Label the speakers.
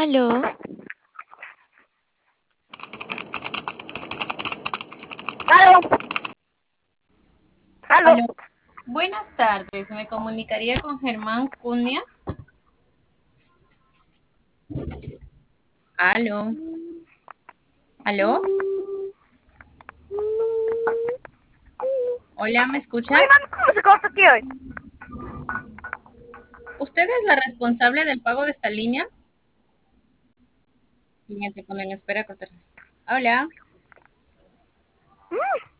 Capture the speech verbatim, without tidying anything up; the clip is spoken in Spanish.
Speaker 1: Aló,
Speaker 2: Aló, aló.
Speaker 3: Aló, buenas tardes. Me comunicaría con Germán Cunha. Aló, aló. Hola, ¿me escucha?
Speaker 2: Oye, mami, ¿cómo se corta aquí hoy?
Speaker 3: ¿Usted es la responsable del pago de esta línea? Cliente, ponen espera cortar. Hola.